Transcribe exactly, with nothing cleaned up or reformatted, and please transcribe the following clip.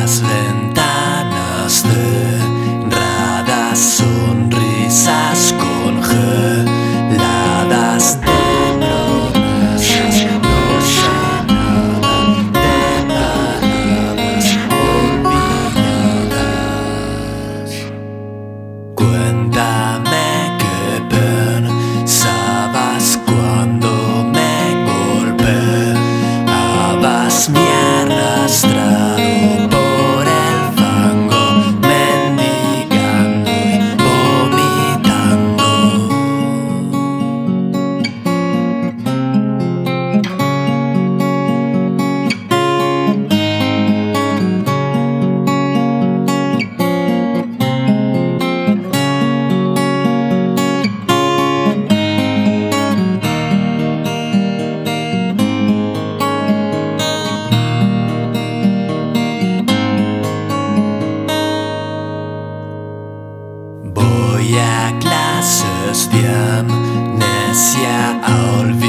Las ventanas cerradas, sonrisas congeladas, tenebrosas, no sé nada de palabras olvidadas. Cuéntame qué pensabas cuando me golpeabas, me arrastrado por el fango, mendigando y vomitando. Voy a clases de amnesia a olvidar